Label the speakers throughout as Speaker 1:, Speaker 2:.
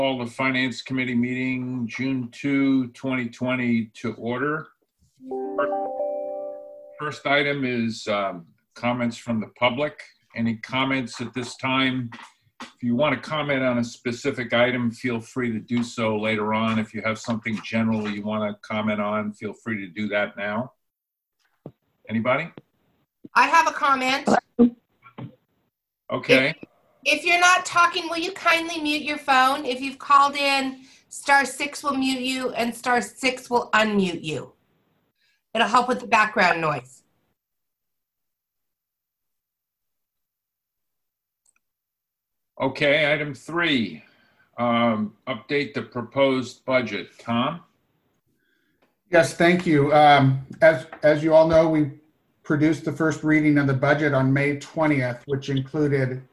Speaker 1: Call the Finance Committee meeting June 2, 2020 to order. First item is comments from the public. Any comments at this time? If you want to comment on a specific item, feel free to do so later on. If you have something general you want to comment on, feel free to do that now. Anybody?
Speaker 2: I have a comment.
Speaker 1: Okay.
Speaker 2: If you're not talking, will you kindly mute your phone? If you've called in, *6 will mute you and *6 will unmute you. It'll help with the background noise.
Speaker 1: Okay, item 3, update the proposed budget. Tom?
Speaker 3: Yes, thank you. As you all know, we produced the first reading of the budget on May 20th, which included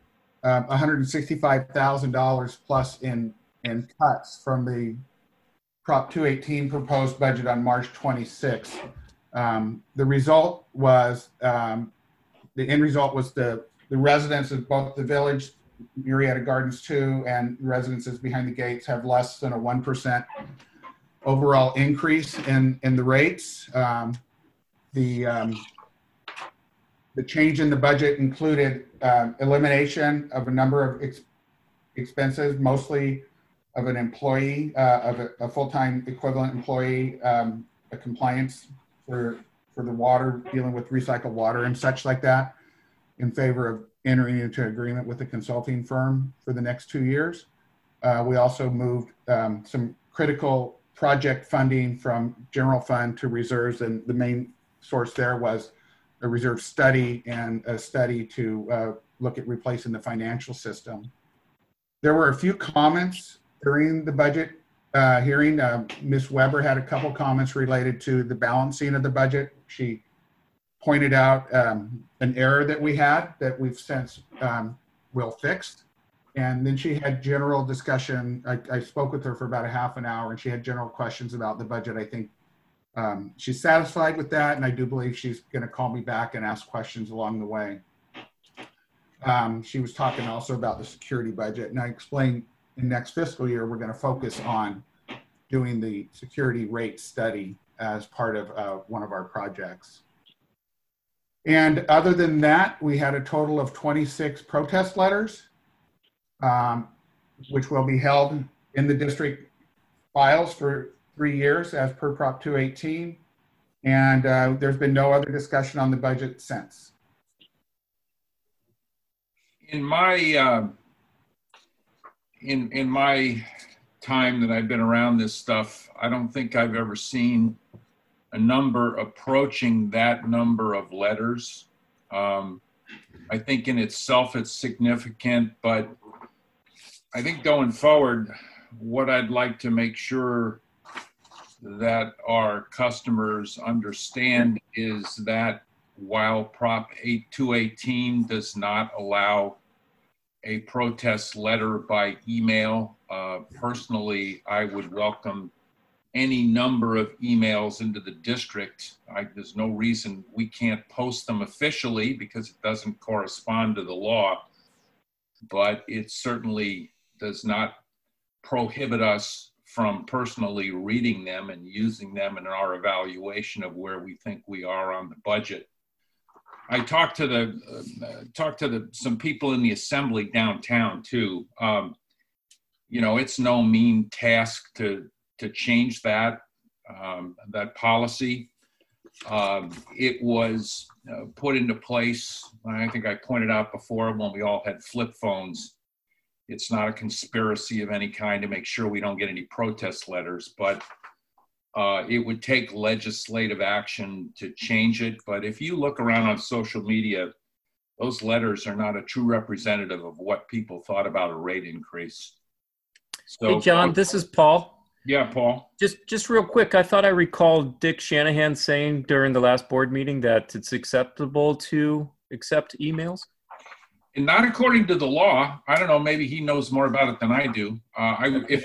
Speaker 3: $165,000 plus in cuts from the Prop 218 proposed budget on March 26th. The result was, the end result was the residents of both the village, Murrieta Gardens 2, and residences behind the gates have less than a 1% overall increase in the rates. The change in the budget included elimination of a number of expenses, mostly of an employee, of a full-time equivalent employee, a compliance for the water, dealing with recycled water and such like that, in favor of entering into agreement with a consulting firm for the next 2 years. We also moved some critical project funding from general fund to reserves, and the main source there was a reserve study and a study to look at replacing the financial system. There were a few comments during the budget hearing. Ms. Weber had a couple comments related to the balancing of the budget. She pointed out an error that we had that we've since will fixed. And then she had general discussion. I spoke with her for about a half an hour, and she had general questions about the budget. I think she's satisfied with that, and I do believe she's going to call me back and ask questions along the way. She was talking also about the security budget, and I explained in next fiscal year we're going to focus on doing the security rate study as part of one of our projects. And other than that, we had a total of 26 protest letters, which will be held in the district files for 3 years as per Prop 218, and there's been no other discussion on the budget since.
Speaker 1: In my in my time that I've been around this stuff, I don't think I've ever seen a number approaching that number of letters. I think in itself it's significant, but I think going forward, what I'd like to make sure that our customers understand is that while Prop 218 does not allow a protest letter by email, personally, I would welcome any number of emails into the district. There's no reason we can't post them officially because it doesn't correspond to the law, but it certainly does not prohibit us from personally reading them and using them in our evaluation of where we think we are on the budget. I talked to some people in the assembly downtown too. You know, it's no mean task to change that policy. It was put into place, I think I pointed out before, when we all had flip phones. It's not a conspiracy of any kind to make sure we don't get any protest letters, but it would take legislative action to change it. But if you look around on social media, those letters are not a true representative of what people thought about a rate increase. So,
Speaker 4: hey, John, this is Paul.
Speaker 1: Yeah, Paul.
Speaker 4: Just real quick, I thought I recalled Dick Shanahan saying during the last board meeting that it's acceptable to accept emails.
Speaker 1: And not according to the law. I don't know. Maybe he knows more about it than I do. If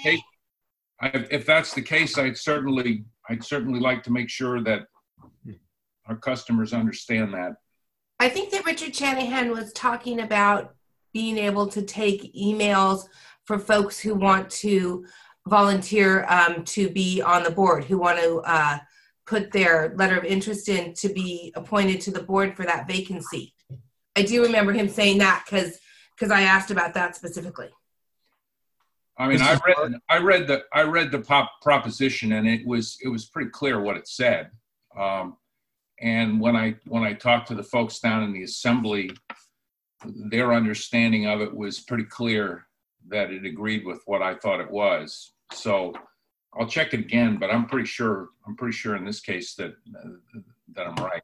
Speaker 1: that's the case, I'd certainly like to make sure that our customers understand that.
Speaker 2: I think that Richard Shanahan was talking about being able to take emails for folks who want to volunteer to be on the board, who want to put their letter of interest in to be appointed to the board for that vacancy. I do remember him saying that because I asked about that specifically.
Speaker 1: I mean, I read the proposition, and it was pretty clear what it said. And when I talked to the folks down in the assembly, their understanding of it was pretty clear that it agreed with what I thought it was. So I'll check it again, but I'm pretty sure in this case that I'm right.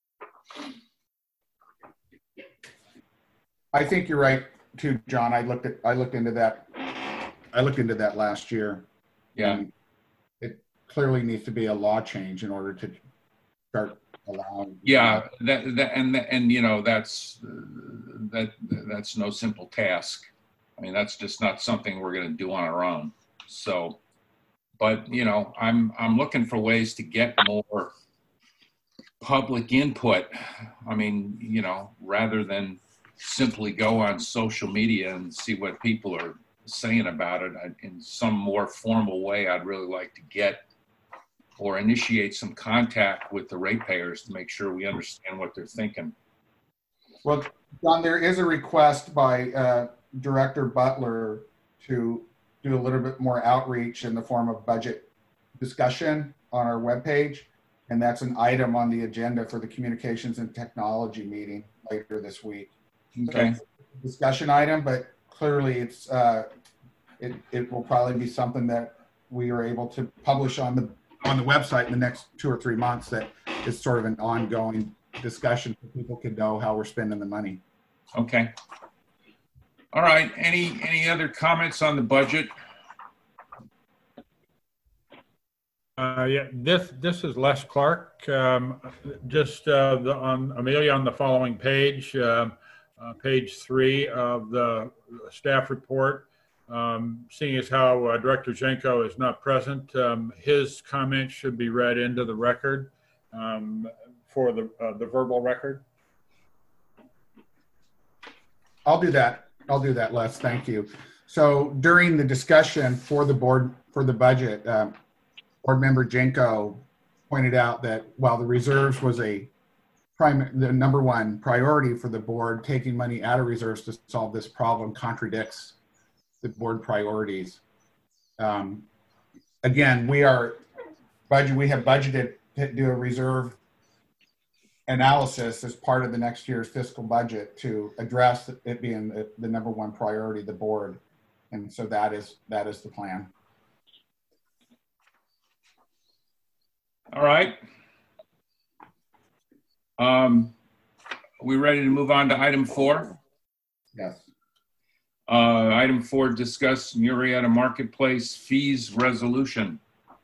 Speaker 3: I think you're right too, John. I looked into that last year.
Speaker 1: Yeah.
Speaker 3: It clearly needs to be a law change in order to start allowing.
Speaker 1: Yeah, and you know, that's no simple task. I mean, that's just not something we're going to do on our own. So, but you know, I'm looking for ways to get more public input. I mean, you know, rather than simply go on social media and see what people are saying about it, in some more formal way, I'd really like to get or initiate some contact with the ratepayers to make sure we understand what they're thinking.
Speaker 3: Well, John, there is a request by Director Butler to do a little bit more outreach in the form of budget discussion on our webpage. And that's an item on the agenda for the Communications and Technology meeting later this week.
Speaker 1: Okay.
Speaker 3: So, discussion item, but clearly it's it will probably be something that we are able to publish on the website in the next 2 or 3 months. That is sort of an ongoing discussion so people can know how we're spending the money.
Speaker 1: Okay. All right. Any other comments on the budget?
Speaker 5: Yeah, this is Les Clark. Just on Amelia on the following page, page 3 of the staff report. Seeing as how Director Jenko is not present, his comments should be read into the record for the verbal record.
Speaker 3: I'll do that, Les. Thank you. So during the discussion for the board, for the budget, Board Member Jenko pointed out that while the reserves was the number one priority for the board, taking money out of reserves to solve this problem contradicts the board priorities. Again, we have budgeted to do a reserve analysis as part of the next year's fiscal budget to address it being the number one priority of the board. And so that is the plan.
Speaker 1: All right. Are we ready to move on to item 4?
Speaker 3: Yes.
Speaker 1: Item 4, discuss Murrieta Marketplace fees resolution.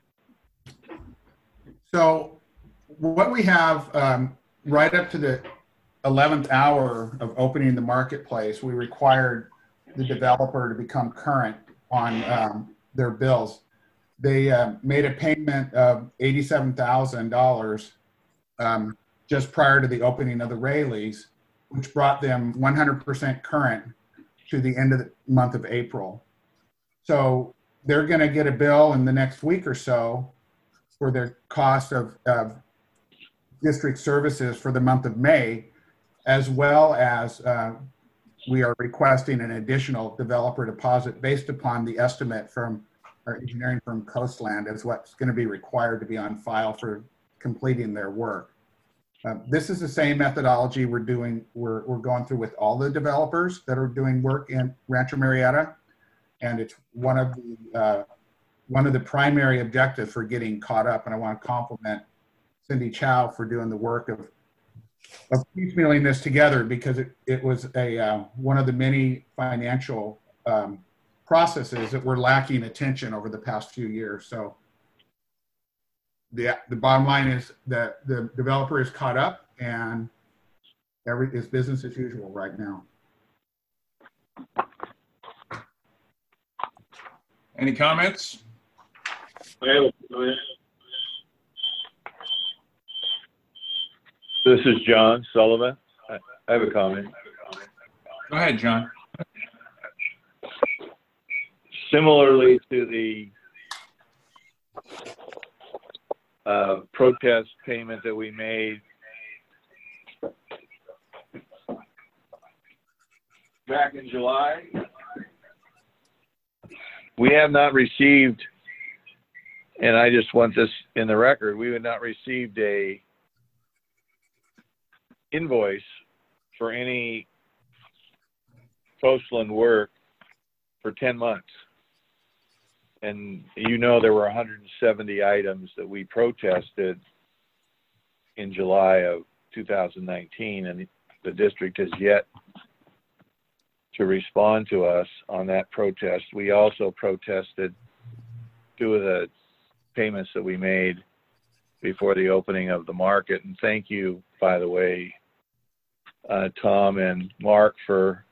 Speaker 3: So what we have right up to the 11th hour of opening the marketplace, we required the developer to become current on their bills. They made a payment of $87,000 just prior to the opening of the Rayleighs, which brought them 100% current to the end of the month of April. So they're going to get a bill in the next week or so for their cost of district services for the month of May, as well as we are requesting an additional developer deposit based upon the estimate from our engineering firm Coastland as what's going to be required to be on file for completing their work. This is the same methodology we're going through with all the developers that are doing work in Rancho Murrieta, and it's one of the primary objectives for getting caught up. And I want to compliment Cindy Chow for doing the work of piecemealing this together, because it was one of the many financial processes that were lacking attention over the past few years. So the bottom line is that the developer is caught up and it's business as usual right now.
Speaker 1: Any comments?
Speaker 6: This is John Sullivan. I have a comment.
Speaker 1: Go ahead, John.
Speaker 6: Similarly to the protest payment that we made back in July, we have not received, and I just want this in the record, we have not received a invoice for any Coastland work for 10 months. And you know, there were 170 items that we protested in July of 2019, and the district has yet to respond to us on that protest. We also protested 2 of the payments that we made before the opening of the market. And thank you, by the way, Tom and Mark, for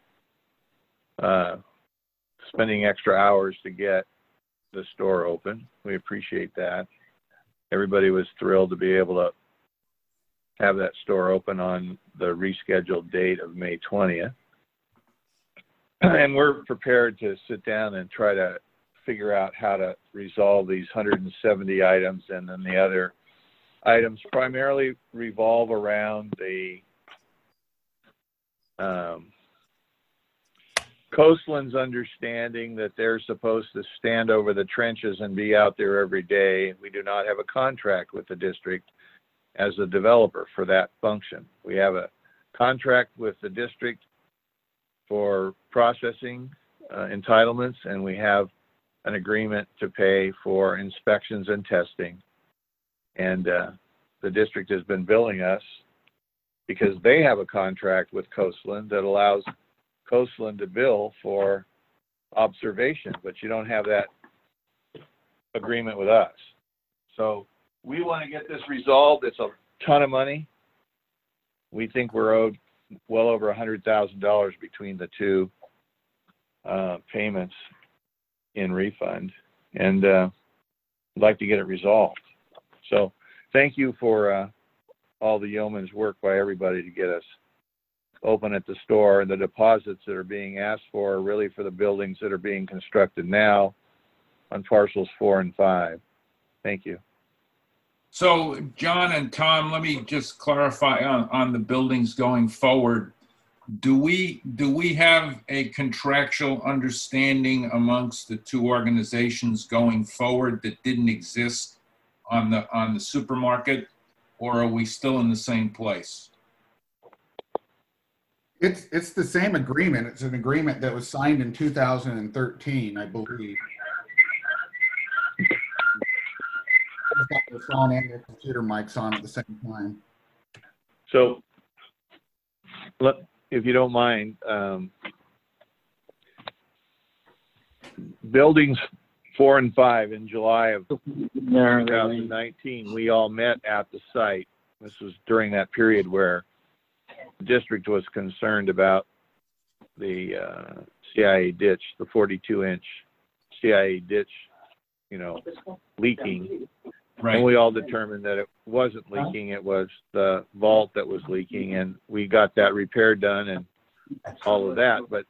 Speaker 6: spending extra hours to get the store open. We appreciate that. Everybody was thrilled to be able to have that store open on the rescheduled date of May 20th. And we're prepared to sit down and try to figure out how to resolve these 170 items, and then the other items primarily revolve around the Coastland's understanding that they're supposed to stand over the trenches and be out there every day. We do not have a contract with the district as a developer for that function. We have a contract with the district for processing entitlements, and we have an agreement to pay for inspections and testing. And the district has been billing us because they have a contract with Coastland that allows Coastland to bill for observation, but you don't have that agreement with us. So we want to get this resolved. It's a ton of money. We think we're owed well over $100,000 between the 2 payments in refund, and I'd like to get it resolved. So thank you for all the yeoman's work by everybody to get us open at the store. And the deposits that are being asked for are really for the buildings that are being constructed now on parcels 4 and 5. Thank you.
Speaker 1: So, John and Tom, let me just clarify on the buildings going forward. Do we have a contractual understanding amongst the 2 organizations going forward that didn't exist on the supermarket, or are we still in the same place?
Speaker 3: It's the same agreement. It's an agreement that was signed in 2013, I believe. I've got their phone and their computer mics on at the same time.
Speaker 6: So, if you don't mind, buildings 4 and 5 in July of 2019, we all met at the site. This was during that period where the district was concerned about the CIA ditch, the 42-inch CIA ditch, leaking.
Speaker 1: Right.
Speaker 6: And we all determined that it wasn't leaking, it was the vault that was leaking, and we got that repair done and all of that. But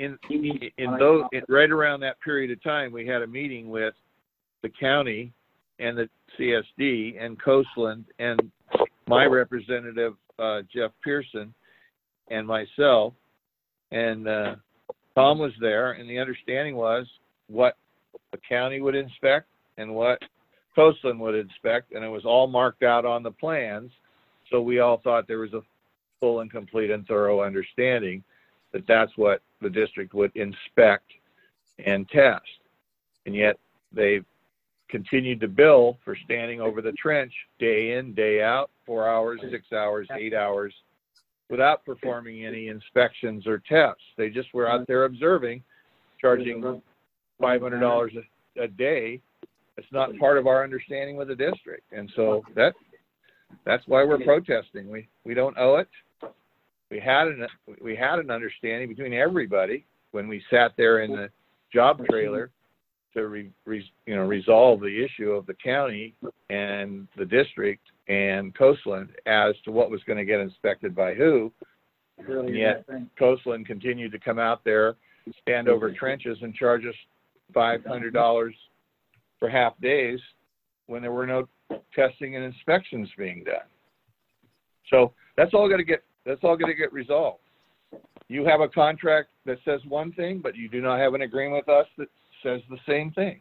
Speaker 6: right around that period of time, we had a meeting with the county and the CSD and Coastland and my representative, Jeff Pearson, and myself, and Tom was there, and the understanding was what the county would inspect and what Coastland would inspect, and it was all marked out on the plans. So we all thought there was a full and complete and thorough understanding that that's what the district would inspect and test. And yet they've continued to bill for standing over the trench day in, day out, 4 hours, 6 hours, 8 hours, without performing any inspections or tests. They just were out there observing, charging $500 a day. It's not part of our understanding with the district. And so that's why we're protesting. We don't owe it. We had an understanding between everybody when we sat there in the job trailer to resolve the issue of the county and the district and Coastland as to what was going to get inspected by who. And yet Coastland continued to come out there, stand over trenches, and charge us $500 for half days when there were no testing and inspections being done. So that's all going to get resolved. You have a contract that says one thing, but you do not have an agreement with us that says the same thing.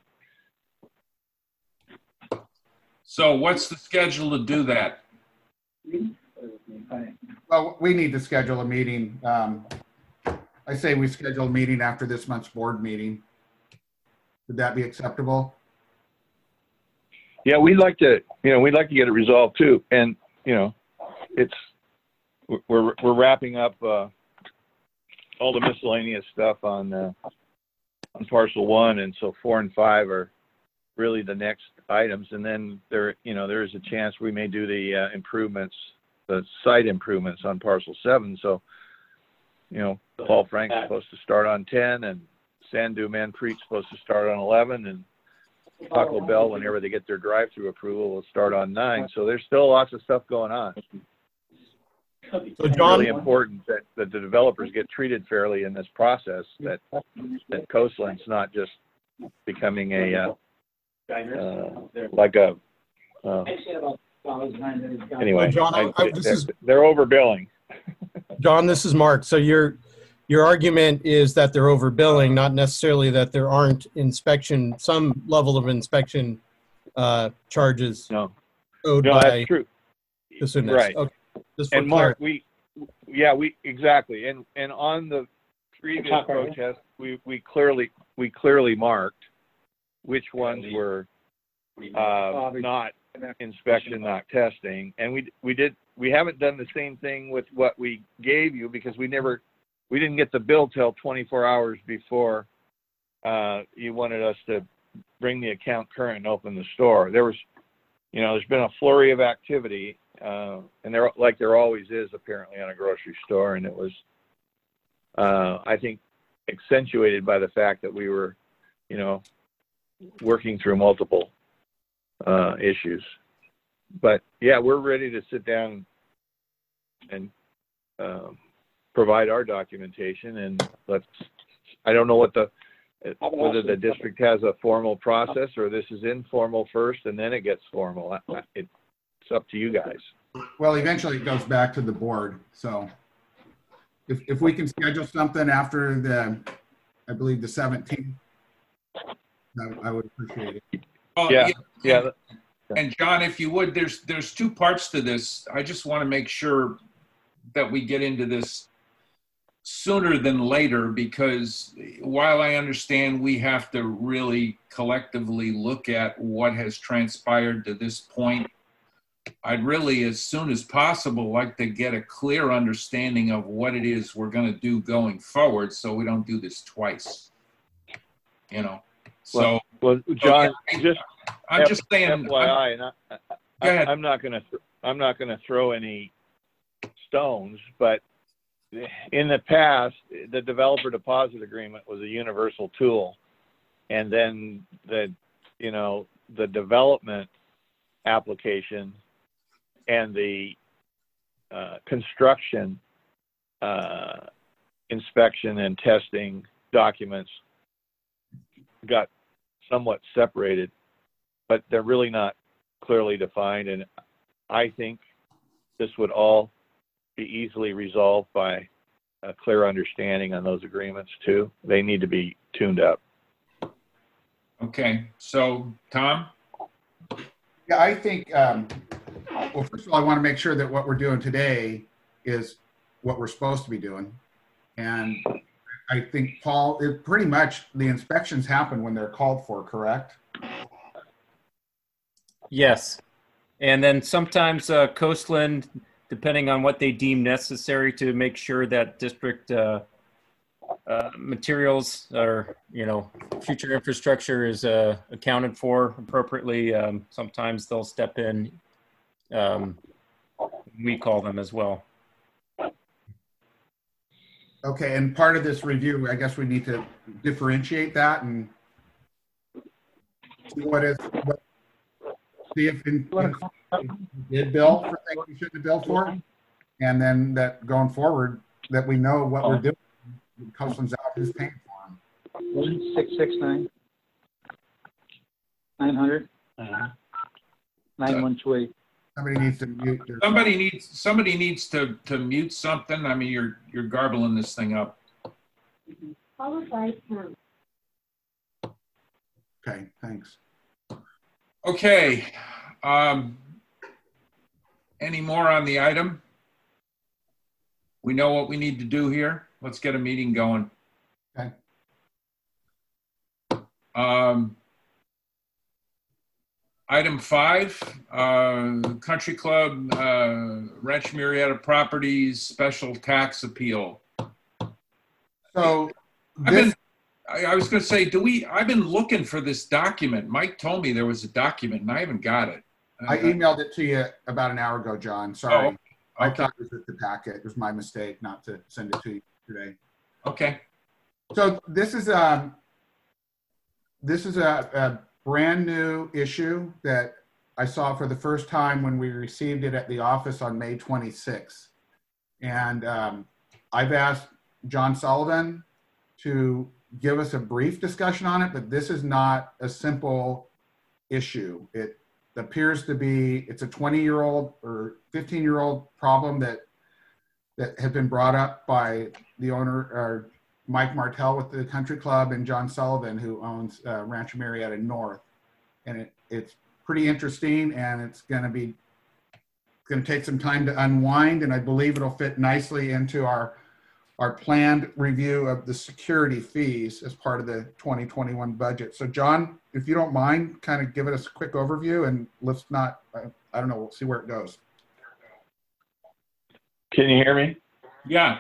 Speaker 1: So what's the schedule to do that?
Speaker 3: Well, we need to schedule a meeting. I say we schedule a meeting after this month's board meeting. Would that be acceptable?
Speaker 6: Yeah, we'd like to get it resolved too. And, we're wrapping up all the miscellaneous stuff on parcel 1, and so 4 and 5 are really the next items. And then there is a chance we may do the improvements, the site improvements on parcel 7. So, Paul Frank's supposed to start on 10, and Sandu Manpreet's supposed to start on 11, and Taco Bell, whenever they get their drive-through approval, will start on 9. So there's still lots of stuff going on.
Speaker 7: So
Speaker 6: It's
Speaker 7: John,
Speaker 6: really important that the developers get treated fairly in this process, that Coastland's not just becoming anyway.
Speaker 7: John,
Speaker 6: They're overbilling.
Speaker 7: John, this is Mark. So your argument is that they're overbilling, not necessarily that there aren't some level of inspection charges
Speaker 6: No,
Speaker 7: owed
Speaker 6: no,
Speaker 7: by
Speaker 6: that's true.
Speaker 7: the Sunnis.
Speaker 6: Right.
Speaker 7: Okay. Just for
Speaker 6: And Mark,
Speaker 7: clarity.
Speaker 6: we exactly. And on the previous protest, we clearly marked which ones were not inspection, not testing. And we haven't done the same thing with what we gave you, because we didn't get the bill till 24 hours before you wanted us to bring the account current and open the store. There's been a flurry of activity, and there always is apparently on a grocery store, and it was I think accentuated by the fact that we were working through multiple issues. But yeah, we're ready to sit down and provide our documentation, and I don't know whether the district has a formal process or this is informal first and then it gets formal. It's up to you guys.
Speaker 3: Well, eventually it goes back to the board. So if we can schedule something after I believe the 17th, I would appreciate it.
Speaker 1: Oh,
Speaker 6: Yeah.
Speaker 1: And John, if you would, there's two parts to this. I just want to make sure that we get into this sooner than later, because while I understand we have to really collectively look at what has transpired to this point, I'd really, as soon as possible, like to get a clear understanding of what it is we're going to do going forward, so we don't do this twice. So,
Speaker 6: well, John,
Speaker 1: I'm just saying.
Speaker 6: FYI, I'm not going to throw any stones, but in the past, the developer deposit agreement was a universal tool, and then the development application and the construction inspection and testing documents got somewhat separated, but they're really not clearly defined. And I think this would all be easily resolved by a clear understanding on those agreements too. They need to be tuned up.
Speaker 1: Okay, so Tom?
Speaker 3: Yeah, I think, well, first of all, I want to make sure that what we're doing today is what we're supposed to be doing. And I think, Paul, pretty much the inspections happen when they're called for, correct?
Speaker 4: Yes. And then sometimes Coastland, depending on what they deem necessary to make sure that district materials or, future infrastructure is accounted for appropriately, sometimes they'll step in. We call them as well.
Speaker 3: Okay, and part of this review, I guess we need to differentiate that and see see if we did bill for things we shouldn't have billed for, and then that going forward, that we know what we're doing. Coastland's out, who's paying for them.
Speaker 8: 1669. 900. 9128.
Speaker 3: Somebody needs to mute their.
Speaker 1: Somebody needs to mute something. I mean, you're garbling this thing up.
Speaker 9: Followed by pound.
Speaker 3: Okay, thanks.
Speaker 1: Okay. Any more on the item? We know what we need to do here. Let's get a meeting going.
Speaker 3: Okay.
Speaker 1: Item 5, Country Club, Rancho Murrieta Properties Special Tax Appeal.
Speaker 3: So
Speaker 1: I was going to say, I've been looking for this document. Mike told me there was a document and I haven't got it.
Speaker 3: I emailed it to you about an hour ago, John. Sorry.
Speaker 1: Oh,
Speaker 3: I
Speaker 1: okay.
Speaker 3: thought it was at the packet. It was my mistake not to send it to you today.
Speaker 1: Okay.
Speaker 3: So this is a brand new issue that I saw for the first time when we received it at the office on May 26th. And I've asked John Sullivan to give us a brief discussion on it, but this is not a simple issue. It appears to be, it's a 20-year-old or 15-year-old problem that had been brought up by the owner, or Mike Martell with the Country Club, and John Sullivan, who owns Rancho Murrieta North. And it's pretty interesting, and it's going to take some time to unwind, and I believe it'll fit nicely into our planned review of the security fees as part of the 2021 budget. So John, if you don't mind, kind of give us a quick overview, and let's not, I don't know, we'll see where it goes.
Speaker 6: Can you hear me?
Speaker 1: Yeah.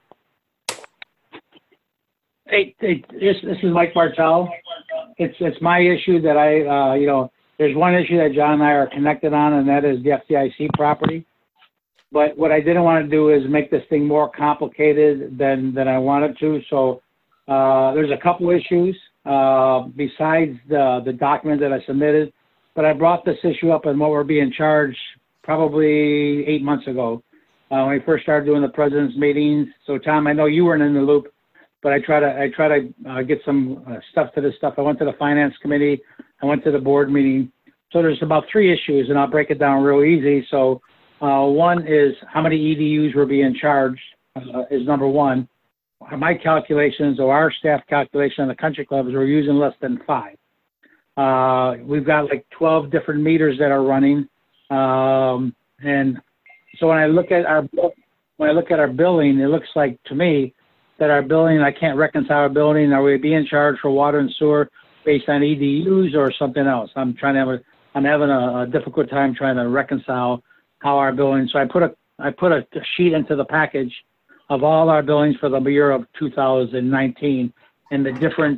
Speaker 8: Hey, this is Mike Martell. It's my issue that there's one issue that John and I are connected on, and that is the FDIC property. But what I didn't want to do is make this thing more complicated than I wanted to. So there's a couple issues besides the document that I submitted. But I brought this issue up and what we're being charged probably 8 months ago when we first started doing the president's meetings. So Tom, I know you weren't in the loop, but I try to get some stuff to this stuff. I went to the finance committee. I went to the board meeting. So there's about 3 issues, and I'll break it down real easy. So one is how many EDUs were being charged is number one. My calculations or our staff calculation on the country clubs, we're using less than 5. We've got like 12 different meters that are running. And so when I look at our billing, it looks like to me that our billing, I can't reconcile our billing. Are we being charged for water and sewer based on EDUs or something else? I'm having a difficult time trying to reconcile how our billing. So I put a sheet into the package of all our billings for the year of 2019 and the different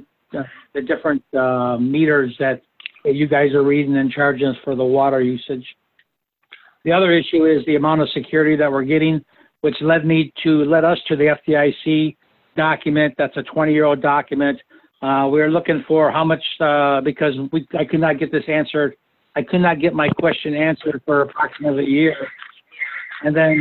Speaker 8: meters that you guys are reading and charging us for the water usage. The other issue is the amount of security that we're getting, which led us to the FDIC document. That's a 20-year-old document. We're looking for how much, because I could not get this answered. I could not get my question answered for approximately a year. And then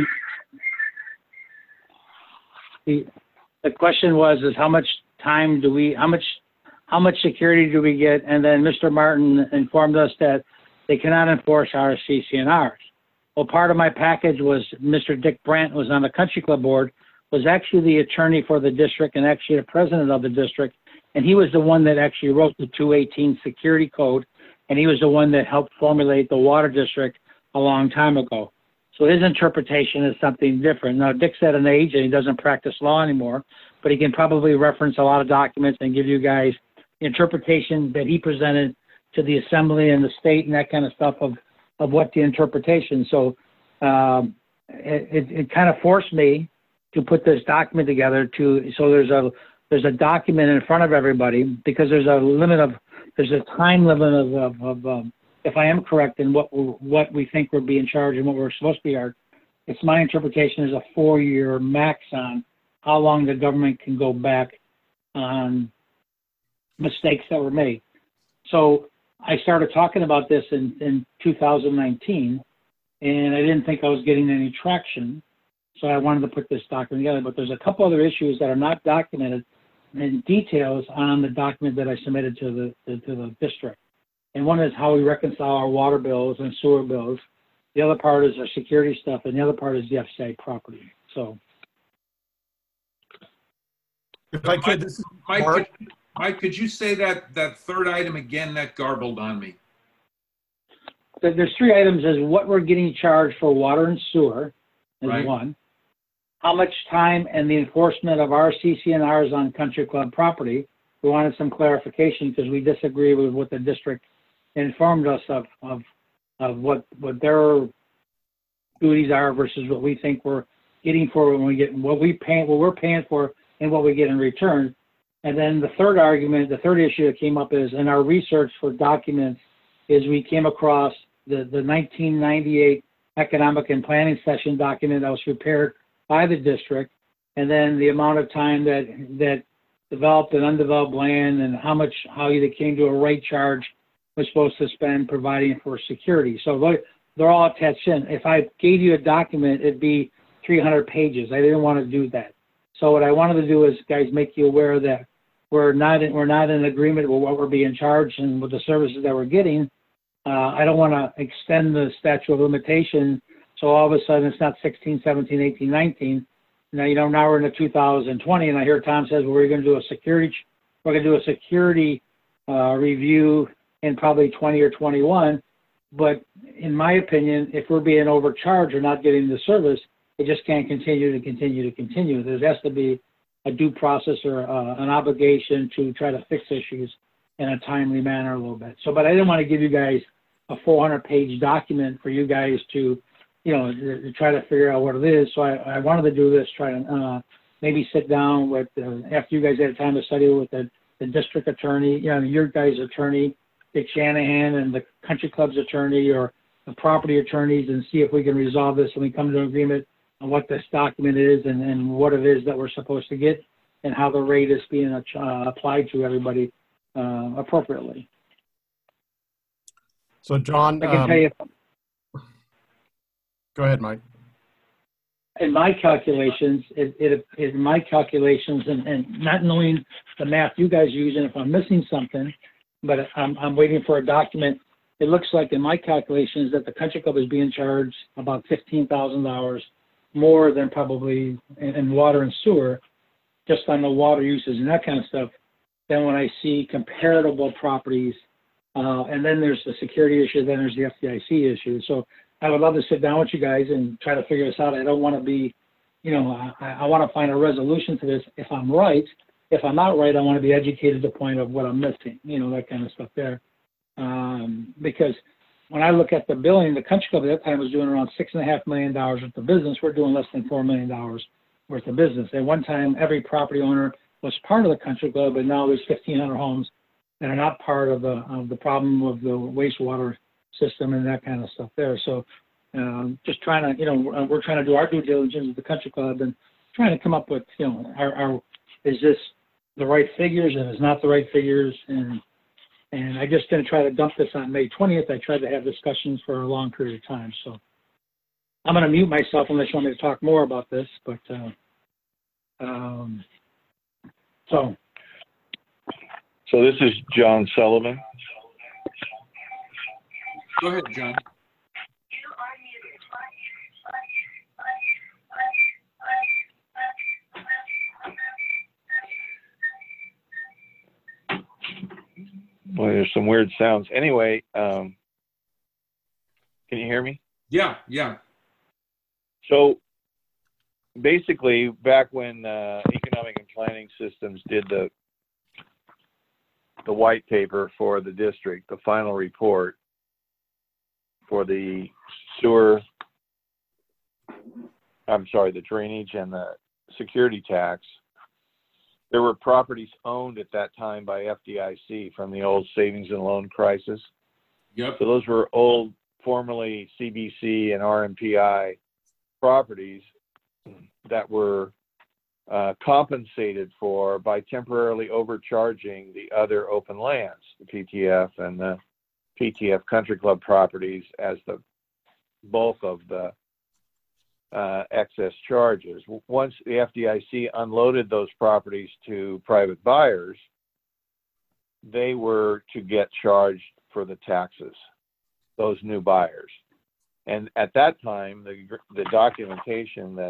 Speaker 8: the question was, is how much time do we, how much security do we get? And then Mr. Martin informed us that they cannot enforce our CC&Rs. Well, part of my package was Mr. Dick Brandt was on the country club board, was actually the attorney for the district and actually the president of the district. And he was the one that actually wrote the 218 security code. And he was the one that helped formulate the water district a long time ago. So his interpretation is something different. Now, Dick's at an age and he doesn't practice law anymore, but he can probably reference a lot of documents and give you guys the interpretation that he presented to the assembly and the state and that kind of stuff of what the interpretation. So it kind of forced me to put this document together so there's a document in front of everybody, because there's a time limit of if I am correct in what we think we're being charged and what we're supposed to be charged. It's my interpretation is a 4-year max on how long the government can go back on mistakes that were made. So I started talking about this in 2019, and I didn't think I was getting any traction. So I wanted to put this document together. But there's a couple other issues that are not documented in details on the document that I submitted to the district. And one is how we reconcile our water bills and sewer bills. The other part is our security stuff, and the other part is the FCI property. So,
Speaker 7: If I could, this is
Speaker 1: Mike,
Speaker 7: Mark.
Speaker 1: Mike, could you say that third item again? That garbled on me.
Speaker 8: there's three items: is what we're getting charged for water and sewer, is
Speaker 1: Right.
Speaker 8: one. How much time and the enforcement of our CCNRs on country club property. We wanted some clarification because we disagree with what the district informed us of what their duties are versus what we think we're getting for when we get what we're paying for and what we get in return. And then the third issue that came up is in our research for documents is we came across the 1998 economic and planning session document that was prepared by the district, and then the amount of time that developed and undeveloped land and how they came to a rate charge was supposed to spend providing for security. So they're all attached in. If I gave you a document, it'd be 300 pages. I didn't want to do that. So what I wanted to do is, guys, make you aware that we're not in agreement with what we're being charged and with the services that we're getting. I don't want to extend the statute of limitation. So all of a sudden it's not 16, 17, 18, 19. Now, now we're in the 2020 and I hear Tom says, well, we're going to do a security review in probably 20 or 21. But in my opinion, if we're being overcharged or not getting the service, it just can't continue. There has to be a due process or an obligation to try to fix issues in a timely manner a little bit. So, but I didn't want to give you guys a 400-page document for you guys to try to figure out what it is. So I wanted to do this, try to maybe sit down with, after you guys had time to study with the district attorney, your guys' attorney, Dick Shanahan, and the country club's attorney or the property attorneys, and see if we can resolve this and we come to an agreement on what this document is and what it is that we're supposed to get and how the rate is being applied to everybody appropriately.
Speaker 7: So, John,
Speaker 8: I can tell you,
Speaker 7: go ahead, Mike.
Speaker 8: in my calculations, and not knowing the math you guys use, and if I'm missing something, but I'm waiting for a document. It looks like in my calculations that the country club is being charged about $15,000 more than probably in water and sewer, just on the water usage and that kind of stuff, than when I see comparable properties. And then there's the security issue, then there's the FDIC issue. So I would love to sit down with you guys and try to figure this out. I don't want to be, I want to find a resolution to this if I'm right. If I'm not right, I want to be educated to the point of what I'm missing, that kind of stuff there. Because when I look at the billing, the country club at that time was doing around $6.5 million worth of business. We're doing less than $4 million worth of business. At one time, every property owner was part of the country club, but now there's 1,500 homes that are not part of the problem of the wastewater system and that kind of stuff there. So just trying to, we're trying to do our due diligence with the country club and trying to come up with, is this the right figures and is not the right figures? And I just didn't try to dump this on May 20th. I tried to have discussions for a long period of time. So I'm going to mute myself unless you want me to talk more about this. But
Speaker 6: So this is John Sullivan.
Speaker 1: Go ahead, John.
Speaker 6: Well, there's some weird sounds. Anyway, can you hear me?
Speaker 1: Yeah.
Speaker 6: So basically, back when Economic and Planning Systems did the white paper for the district, the final report for the the drainage and the security tax, there were properties owned at that time by FDIC from the old savings and loan crisis.
Speaker 1: Yep.
Speaker 6: So those were old, formerly CBC and RMPI properties that were compensated for by temporarily overcharging the other open lands, the PTF and the PTF Country Club properties, as the bulk of the excess charges. Once the FDIC unloaded those properties to private buyers, they were to get charged for the taxes, those new buyers. And at that time, the documentation that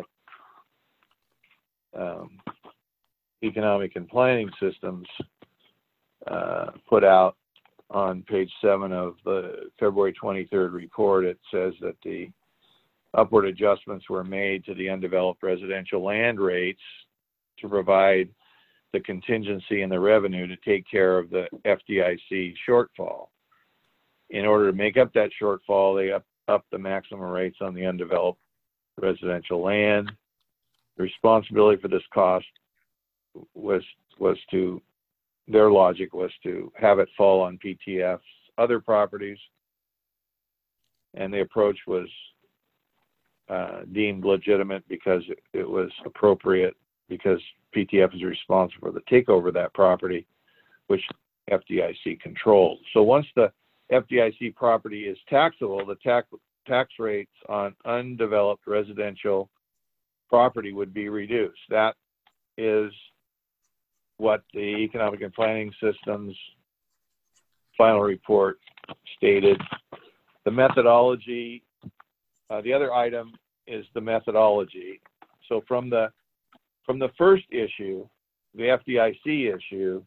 Speaker 6: Economic and Planning Systems put out on page 7 of the February 23rd report, it says that the upward adjustments were made to the undeveloped residential land rates to provide the contingency and the revenue to take care of the FDIC shortfall. In order to make up that shortfall, they up the maximum rates on the undeveloped residential land. The responsibility for this cost was to, their logic was to have it fall on PTF's other properties, and the approach was deemed legitimate because it was appropriate, because PTF is responsible for the takeover of that property, which FDIC controls. So once the FDIC property is taxable, the tax rates on undeveloped residential property would be reduced. That is what the Economic and Planning Systems final report stated. The methodology, the other item is the methodology. So from the first issue, the FDIC issue,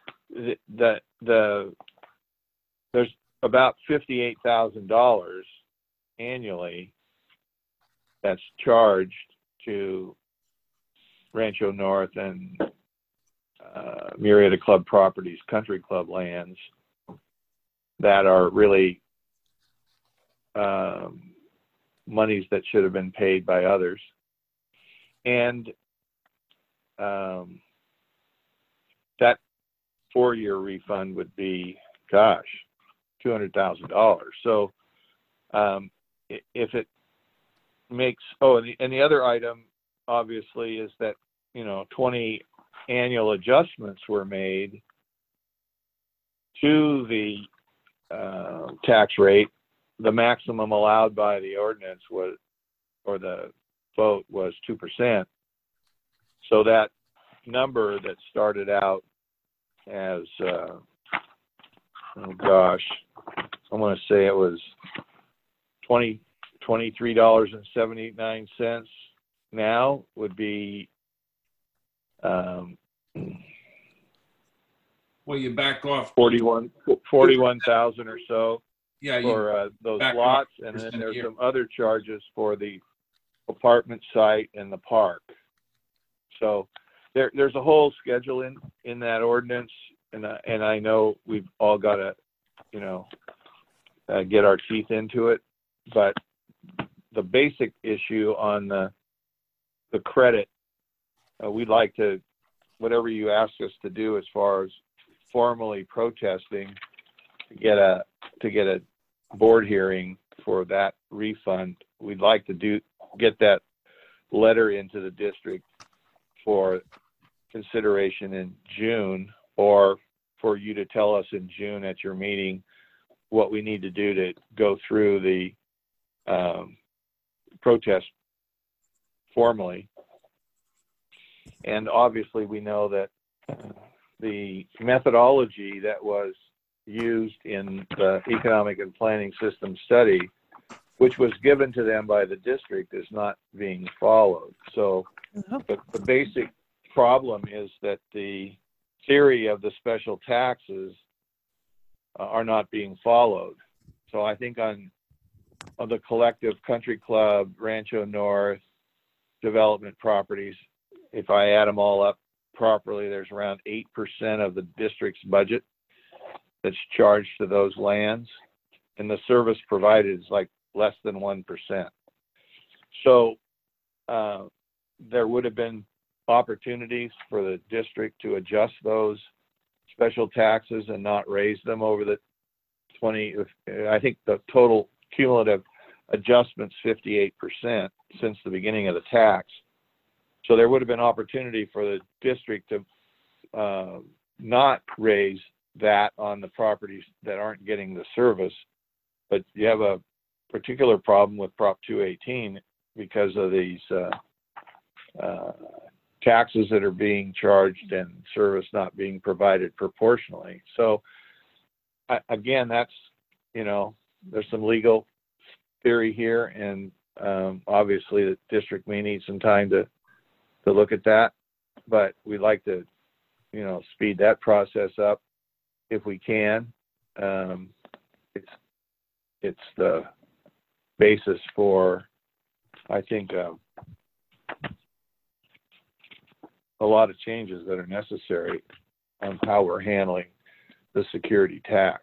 Speaker 6: there's about $58,000 annually that's charged to Rancho North and Murrieta Club Properties, Country Club lands that are really monies that should have been paid by others. And that 4-year refund would be, gosh, $200,000. So if it makes, and the other item obviously is that, 20 annual adjustments were made to the tax rate. The maximum allowed by the ordinance was, or the vote was 2%. So that number that started out as, I'm going to say it was $23.79 now would be,
Speaker 1: Well, you back off
Speaker 6: 41,000 or so
Speaker 1: Yeah,
Speaker 6: for those
Speaker 1: back
Speaker 6: lots,
Speaker 1: off
Speaker 6: and then
Speaker 1: 1%
Speaker 6: there's
Speaker 1: here.
Speaker 6: some other charges for the apartment site and the park. So there's a whole schedule in that ordinance, and I know we've all got to, get our teeth into it. But the basic issue on the credit, we'd like to, whatever you ask us to do as far as formally protesting, to get a board hearing for that refund. We'd like to get that letter into the district for consideration in June, or for you to tell us in June at your meeting what we need to do to go through the protest formally. And obviously we know that the methodology that was used in the Economic and Planning System study, which was given to them by the district, is not being followed. So the basic problem is that the theory of the special taxes are not being followed. So I think on the collective Country Club, Rancho North development properties, if I add them all up properly, there's around 8% of the district's budget that's charged to those lands, and the service provided is like less than 1%. So there would have been opportunities for the district to adjust those special taxes and not raise them over the 20, I think the total cumulative adjustments 58% since the beginning of the tax. So there would have been opportunity for the district to not raise that on the properties that aren't getting the service. But you have a particular problem with Prop 218 because of these taxes that are being charged and service not being provided proportionally. So again, that's there's some legal theory here, and obviously the district may need some time to look at that, but we'd like to, speed that process up if we can. It's the basis for, I think, a lot of changes that are necessary on how we're handling the security tax.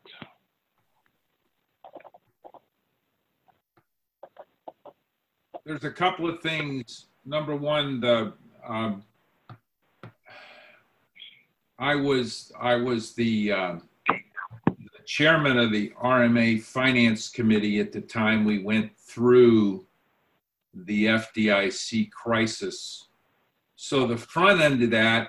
Speaker 1: There's a couple of things. Number one, I was the chairman of the RMA Finance Committee at the time we went through the FDIC crisis. So the front end of that,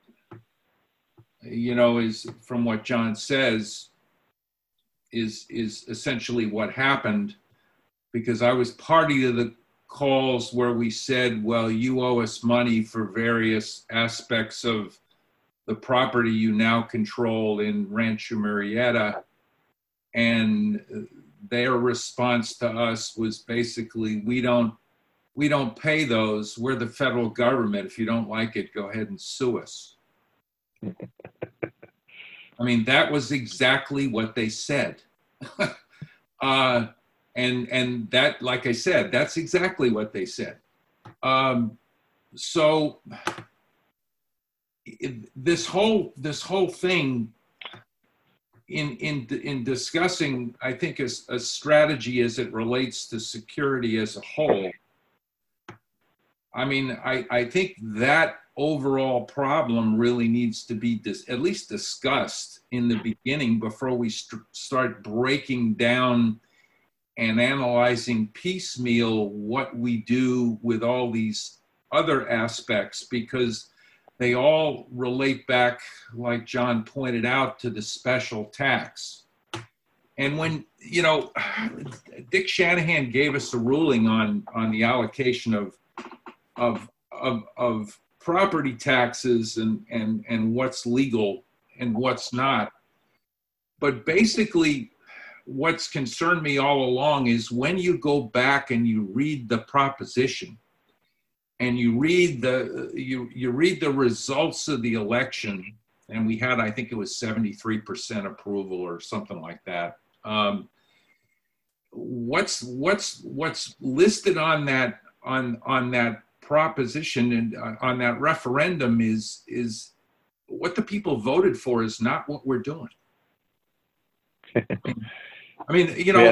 Speaker 1: is from what John says, is essentially what happened, because I was party to the calls where we said, well, you owe us money for various aspects of the property you now control in Rancho Murrieta. And their response to us was basically, we don't pay those. We're the federal government. If you don't like it, go ahead and sue us. I mean, that was exactly what they said. And that, like I said, that's exactly what they said. So this whole thing in discussing, I think, as a strategy as it relates to security as a whole, I mean, I think that overall problem really needs to be at least discussed in the beginning before we start breaking down and analyzing piecemeal what we do with all these other aspects, because they all relate back, like John pointed out, to the special tax. And when, Dick Shanahan gave us a ruling on the allocation of property taxes and what's legal and what's not. But basically, what's concerned me all along is when you go back and you read the proposition and you read the results of the election, and we had, I think it was 73% approval or something like that. What's listed on that proposition and on that referendum is what the people voted for is not what we're doing. I mean,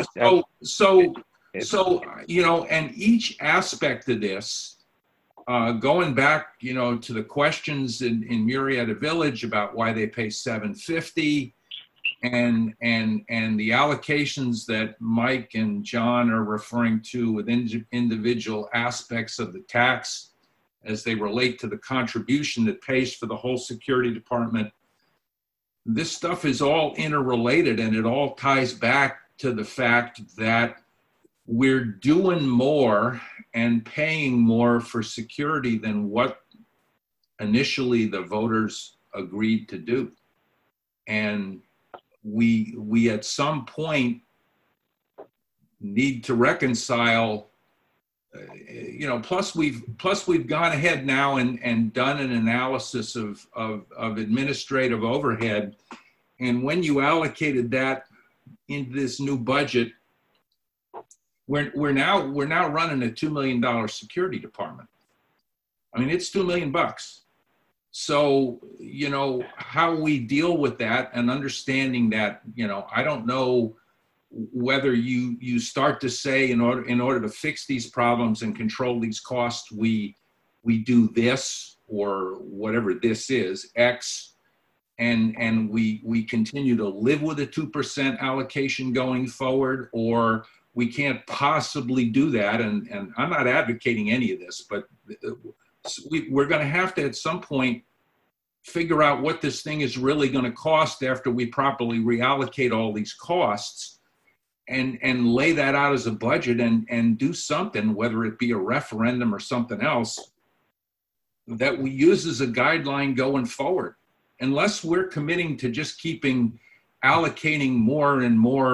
Speaker 1: and each aspect of this, going back, to the questions in Murrieta Village about why they pay $750, and the allocations that Mike and John are referring to with individual aspects of the tax as they relate to the contribution that pays for the whole security department. This stuff is all interrelated, and it all ties back to the fact that we're doing more and paying more for security than what initially the voters agreed to do. And we at some point need to reconcile, plus we've gone ahead now and done an analysis of administrative overhead. And when you allocated that into this new budget, we're now running a $2 million security department. I mean, it's $2 million. So, how we deal with that and understanding that, I don't know whether you start to say in order to fix these problems and control these costs, we do this or whatever this is, X, and we continue to live with a 2% allocation going forward, or we can't possibly do that. And I'm not advocating any of this, but we're going to have to at some point figure out what this thing is really going to cost after we properly reallocate all these costs, and lay that out as a budget and do something, whether it be a referendum or something else, that we use as a guideline going forward. Unless we're committing to just keeping allocating more and more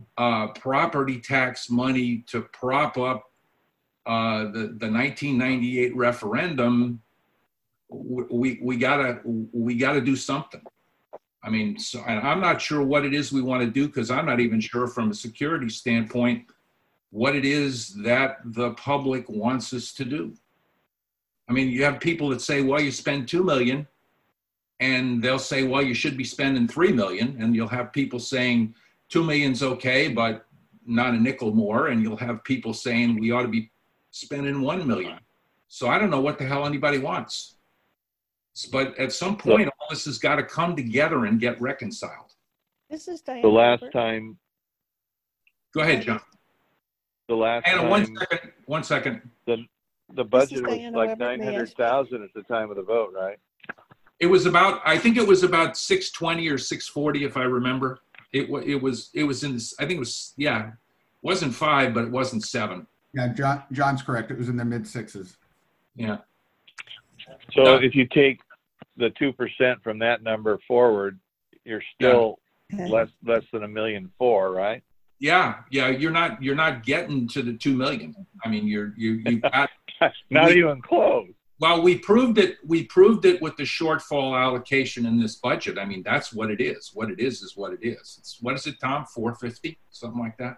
Speaker 1: property tax money to prop up the 1998 referendum, we gotta do something. I mean, so, and I'm not sure what it is we want to do, because I'm not even sure from a security standpoint what it is that the public wants us to do. I mean, you have people that say, well, you spend $2 million, and they'll say, well, you should be spending $3 million. And you'll have people saying $2 million's okay, but not a nickel more. And you'll have people saying we ought to be spending $1 million. So I don't know what the hell anybody wants. But at some point, all this has got to come together and get reconciled.
Speaker 10: This is Diane.
Speaker 6: The last
Speaker 10: Robert.
Speaker 6: time,
Speaker 1: Go ahead, John.
Speaker 6: the last
Speaker 1: Hannah,
Speaker 6: time,
Speaker 1: one second.
Speaker 6: the budget was
Speaker 10: Diana
Speaker 6: like
Speaker 10: Weber. May I ask-
Speaker 6: 900,000 at the time of the vote, right?
Speaker 1: It was about, I think it was about 620 or 640, if I remember. It was in this, I think it was, yeah, it wasn't 5, but it wasn't 7.
Speaker 3: Yeah, John's correct. It was in the mid sixes.
Speaker 1: Yeah.
Speaker 6: So if you take the 2% from that number forward, you're still
Speaker 10: Okay.
Speaker 6: less than $1.4 million, right?
Speaker 1: Yeah. You're not getting to the 2 million. I mean, you got,
Speaker 6: Not even close.
Speaker 1: well, we proved it with the shortfall allocation in this budget. I mean, that's what it is. What it is what it is. It's, what is it, Tom? 450, something like that.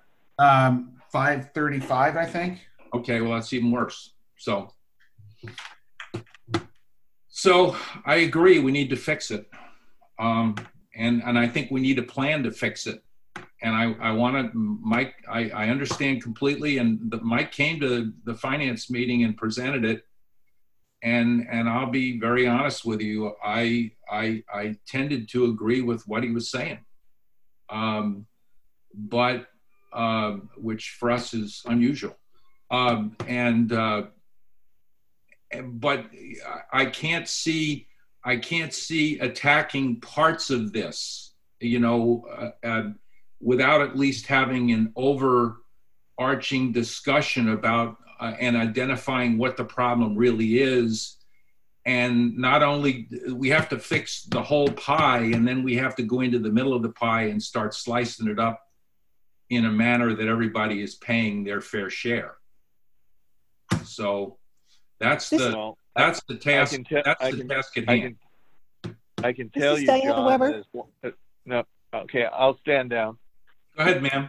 Speaker 3: 535, I think.
Speaker 1: Okay, well, that's even worse. So I agree, we need to fix it. And I think we need a plan to fix it. And I want to, Mike, I understand completely. And Mike came to the finance meeting and presented it. And I'll be very honest with you, I tended to agree with what he was saying. But which for us is unusual. But I can't see attacking parts of this, without at least having an overarching discussion about and identifying what the problem really is. And not only we have to fix the whole pie, and then we have to go into the middle of the pie and start slicing it up in a manner that everybody is paying their fair share. So that's the task. That's the task at hand.
Speaker 6: I can tell
Speaker 10: is
Speaker 6: you,
Speaker 10: Diana
Speaker 6: John.
Speaker 10: Weber.
Speaker 6: No, okay, I'll stand down.
Speaker 1: Go ahead, ma'am.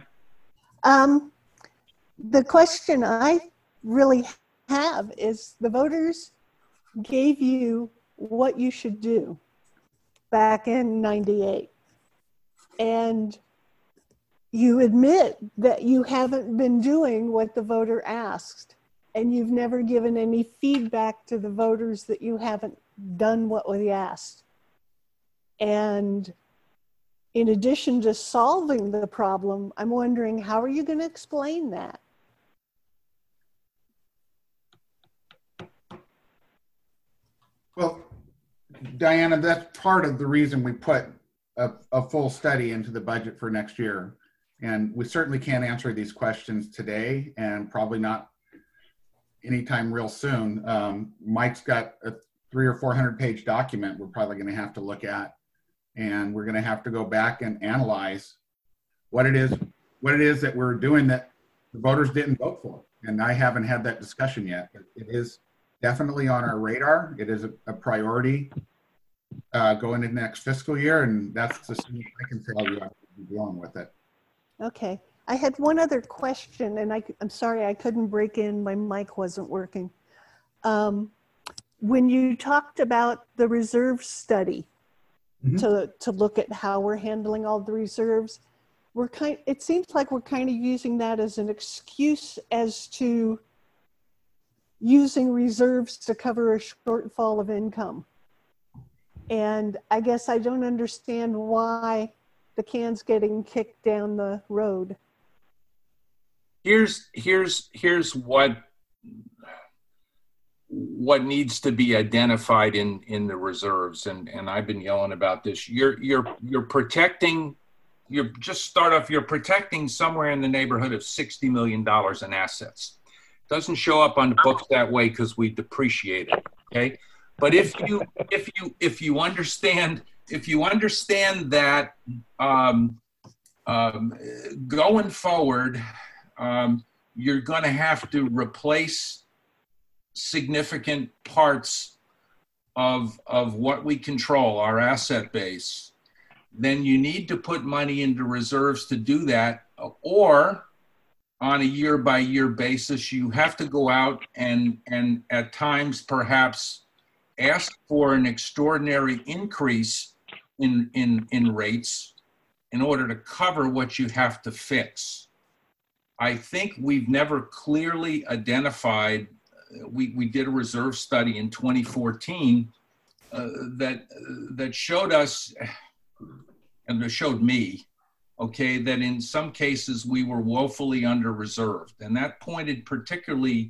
Speaker 10: The question I really have is, the voters gave you what you should do back in '98. And you admit that you haven't been doing what the voter asked. And you've never given any feedback to the voters that you haven't done what we asked. And in addition to solving the problem, I'm wondering, how are you going to explain that?
Speaker 3: Well, Diana, that's part of the reason we put a full study into the budget for next year. And we certainly can't answer these questions today, and probably not anytime real soon. Mike's got a 300 or 400 page document we're probably going to have to look at, and we're going to have to go back and analyze what it is that we're doing that the voters didn't vote for. And I haven't had that discussion yet, but it is definitely on our radar. It is a priority going into next fiscal year, and that's the soonest I can tell you I'll be dealing with it.
Speaker 10: Okay. I had one other question, and I'm sorry I couldn't break in. My mic wasn't working. When you talked about the reserve study, to look at how we're handling all the reserves, it seems like we're kind of using that as an excuse as to using reserves to cover a shortfall of income. And I guess I don't understand why the can's getting kicked down the road.
Speaker 1: Here's what needs to be identified in the reserves, and I've been yelling about this. You're protecting somewhere in the neighborhood of $60 million in assets. Doesn't show up on the books that way because we depreciate it. Okay, but if you understand that Going forward, you're going to have to replace significant parts of what we control, our asset base. Then you need to put money into reserves to do that, or on a year-by-year basis, you have to go out and at times perhaps ask for an extraordinary increase in rates in order to cover what you have to fix. I think we've never clearly identified, we did a reserve study in 2014 that showed us, and it showed me, okay, that in some cases we were woefully under-reserved. And that pointed particularly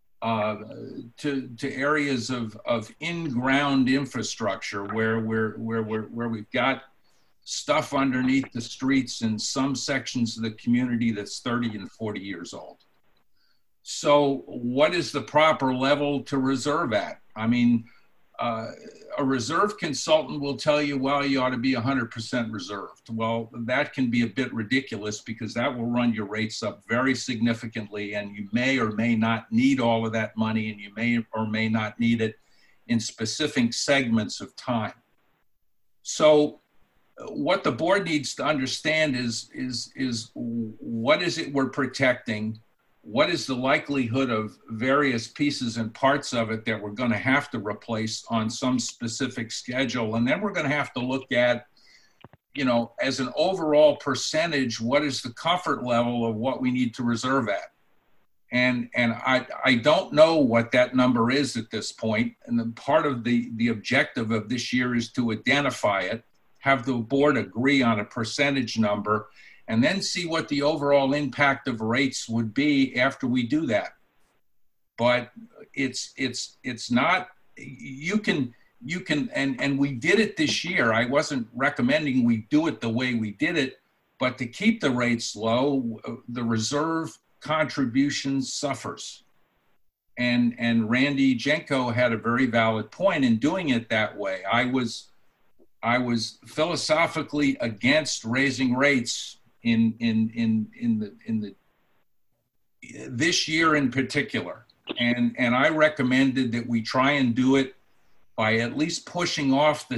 Speaker 1: to areas of in-ground infrastructure where we've got stuff underneath the streets in some sections of the community that's 30 and 40 years old. So what is the proper level to reserve at? I mean, a reserve consultant will tell you, well, you ought to be 100% reserved. Well, that can be a bit ridiculous because that will run your rates up very significantly, and you may or may not need all of that money, and you may or may not need it in specific segments of time. So what the board needs to understand is what is it we're protecting? What is the likelihood of various pieces and parts of it that we're going to have to replace on some specific schedule? And then we're going to have to look at, you know, as an overall percentage, what is the comfort level of what we need to reserve at? And I don't know what that number is at this point. And then part of the objective of this year is to identify it, have the board agree on a percentage number, and then see what the overall impact of rates would be after we do that. But it's not, you can, and we did it this year. I wasn't recommending we do it the way we did it, but to keep the rates low, the reserve contribution suffers. And Randy Jenko had a very valid point in doing it that way. I was philosophically against raising rates in this year in particular, and I recommended that we try and do it by at least pushing off the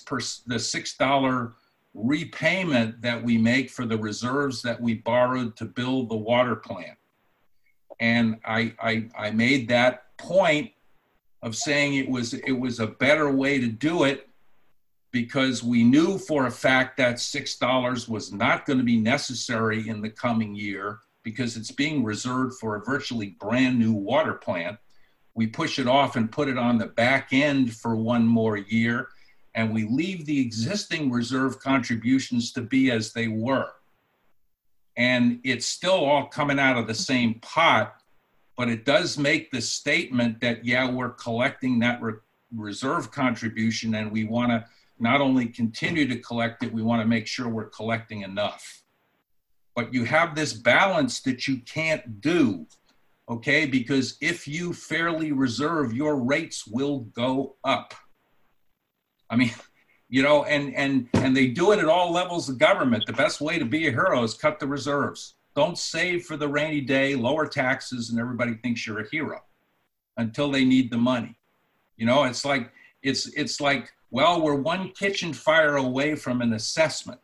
Speaker 1: $6 repayment that we make for the reserves that we borrowed to build the water plant. And I made that point of saying it was a better way to do it, because we knew for a fact that $6 was not going to be necessary in the coming year because it's being reserved for a virtually brand new water plant. We push it off and put it on the back end for one more year, and we leave the existing reserve contributions to be as they were. And it's still all coming out of the same pot, but it does make the statement that, yeah, we're collecting that reserve contribution, and we want to not only continue to collect it, we want to make sure we're collecting enough. But you have this balance that you can't do, okay? Because if you fairly reserve, your rates will go up. I mean, you know, and they do it at all levels of government. The best way to be a hero is cut the reserves. Don't save for the rainy day, lower taxes, and everybody thinks you're a hero until they need the money. You know, it's like, well, we're one kitchen fire away from an assessment.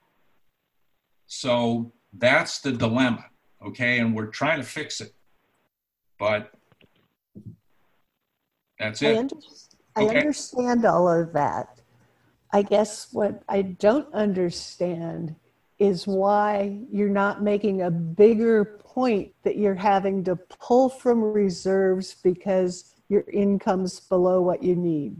Speaker 1: So that's the dilemma, okay? And we're trying to fix it, but that's it.
Speaker 10: I understand all of that. I guess what I don't understand is why you're not making a bigger point that you're having to pull from reserves because your income's below what you need.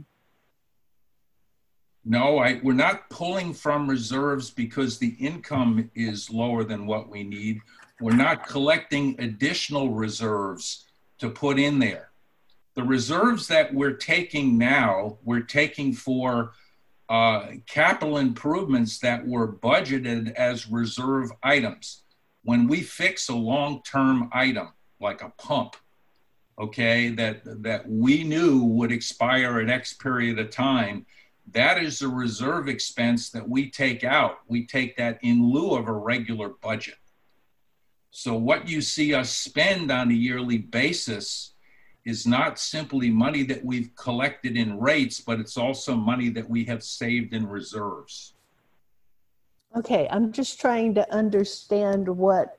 Speaker 1: No, we're not pulling from reserves because the income is lower than what we need. We're not collecting additional reserves to put in there. The reserves that we're taking now, we're taking for capital improvements that were budgeted as reserve items. When we fix a long-term item, like a pump, okay, that we knew would expire at X period of time, that is a reserve expense that we take out. We take that in lieu of a regular budget. So what you see us spend on a yearly basis is not simply money that we've collected in rates, but it's also money that we have saved in reserves.
Speaker 10: Okay, I'm just trying to understand what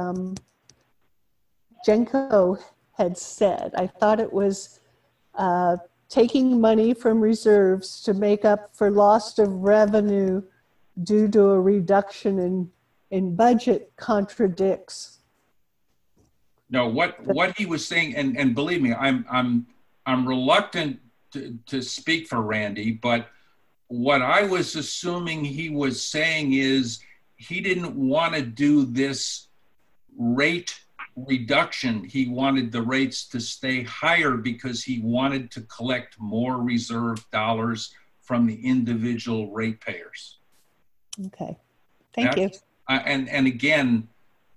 Speaker 10: Genco had said. I thought it was taking money from reserves to make up for loss of revenue due to a reduction in budget contradicts.
Speaker 1: No, what he was saying, and believe me, I'm reluctant to speak for Randy, but what I was assuming he was saying is he didn't want to do this rate reduction. He wanted the rates to stay higher because he wanted to collect more reserve dollars from the individual ratepayers.
Speaker 10: Okay, thank you.
Speaker 1: And again,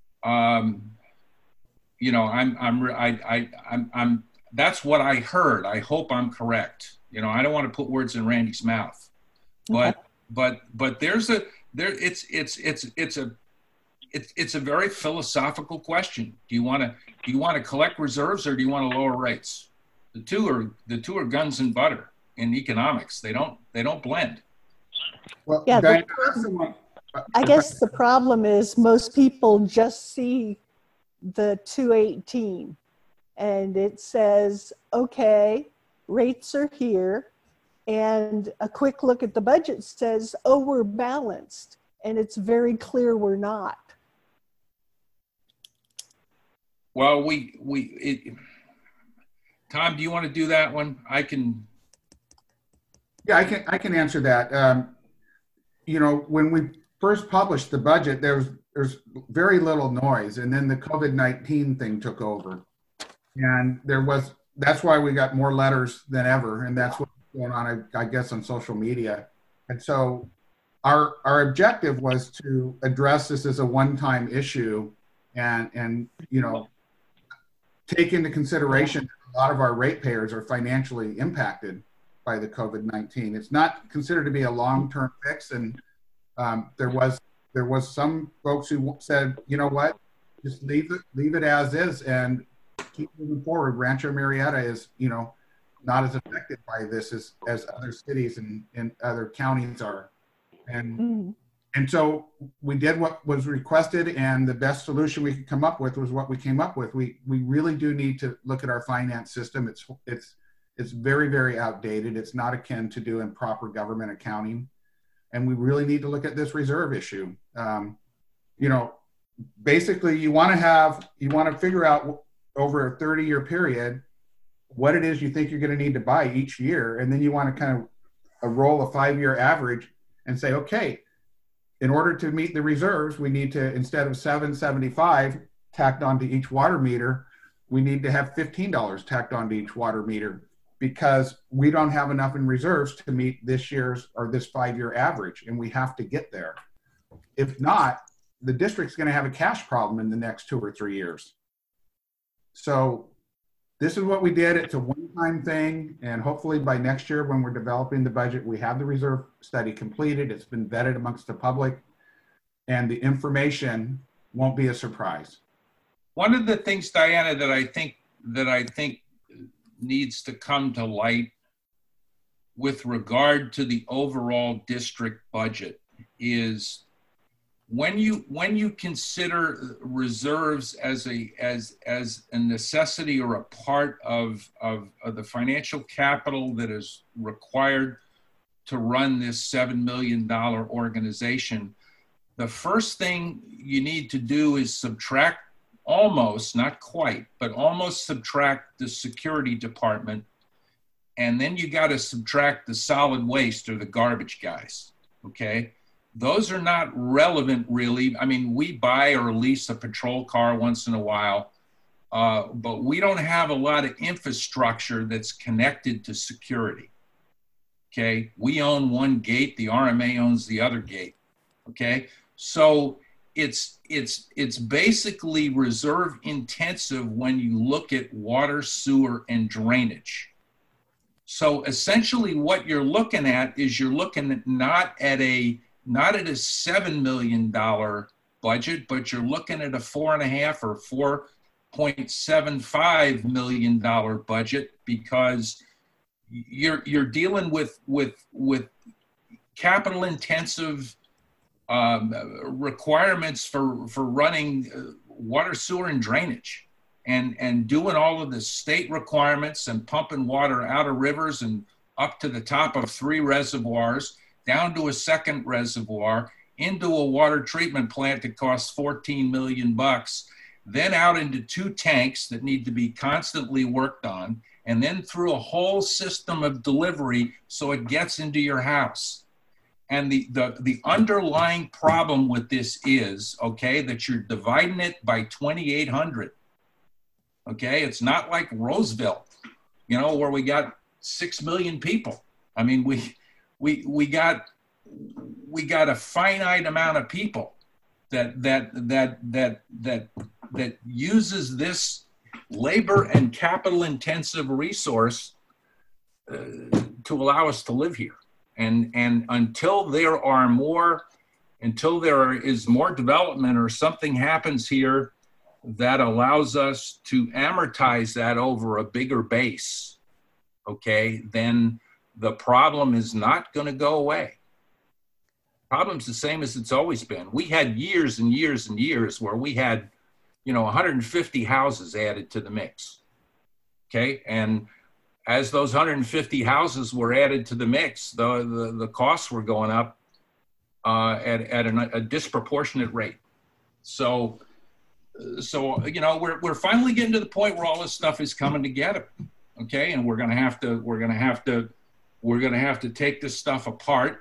Speaker 1: you know, I'm that's what I heard. I hope I'm correct. You know, I don't want to put words in Randy's mouth, but it's a very philosophical question. Do you want to collect reserves, or do you want to lower rates? The two are guns and butter in economics. They don't blend.
Speaker 3: Well,
Speaker 10: Yeah,
Speaker 3: Diane,
Speaker 10: I guess the problem is most people just see the 218 and it says, okay, rates are here. And a quick look at the budget says, oh, we're balanced. And it's very clear we're not.
Speaker 1: Well, Tom, do you want to do that one? I can.
Speaker 3: Yeah, I can answer that. You know, when we first published the budget, there's very little noise, and then the COVID-19 thing took over, and that's why we got more letters than ever, and that's what's going on, I guess, on social media. And so our objective was to address this as a one-time issue, and you know, take into consideration that a lot of our ratepayers are financially impacted by the COVID-19. It's not considered to be a long-term fix, and there was some folks who said, you know what, just leave it as is and keep moving forward. Rancho Murieta is, you know, not as affected by this as other cities and other counties are. And so we did what was requested, and the best solution we could come up with was what we came up with. We really do need to look at our finance system. It's very, very outdated. It's not akin to doing proper government accounting. And we really need to look at this reserve issue. You know, basically you want to figure out over a 30-year period what it is you think you're going to need to buy each year. And then you want to kind of roll a 5-year average and say, okay, in order to meet the reserves, we need to, instead of $7.75 tacked onto each water meter, we need to have $15 tacked onto each water meter, because we don't have enough in reserves to meet this year's or this 5-year average, and we have to get there. If not, the district's going to have a cash problem in the next 2 or 3 years. So this is what we did. It's a one-time thing, and hopefully by next year when we're developing the budget, we have the reserve study completed. It's been vetted amongst the public, and the information won't be a surprise.
Speaker 1: One of the things, Diana, that I think needs to come to light with regard to the overall district budget is when you consider reserves as a necessity or a part of the financial capital that is required to run this $7 million organization, the first thing you need to do is subtract, almost, not quite, but almost subtract the security department. And then you got to subtract the solid waste or the garbage guys, okay? Those are not relevant really. I mean, we buy or lease a patrol car once in a while, but we don't have a lot of infrastructure that's connected to security, okay? We own one gate, the RMA owns the other gate, okay? So it's basically reserve intensive when you look at water, sewer, and drainage. So essentially what you're looking at is you're looking at not at a $7 million budget, but you're looking at a $4.5 or $4.75 million budget, because you're dealing with capital intensive requirements for running water, sewer, and drainage, and doing all of the state requirements and pumping water out of rivers and up to the top of 3 reservoirs, down to a second reservoir, into a water treatment plant that costs $14 million, then out into 2 tanks that need to be constantly worked on, and then through a whole system of delivery so it gets into your house. And the underlying problem with this is, okay, that you're dividing it by 2,800. Okay, it's not like Roseville, you know, where we got 6 million people. I mean, we got a finite amount of people that uses this labor and capital intensive resource to allow us to live here. And until there is more development or something happens here that allows us to amortize that over a bigger base, okay, then the problem is not going to go away. The problem's the same as it's always been. We had years and years and years where we had, 150 houses added to the mix, okay? And as those 150 houses were added to the mix, the costs were going up at a disproportionate rate. So we're finally getting to the point where all this stuff is coming together, okay? And we're gonna have to take this stuff apart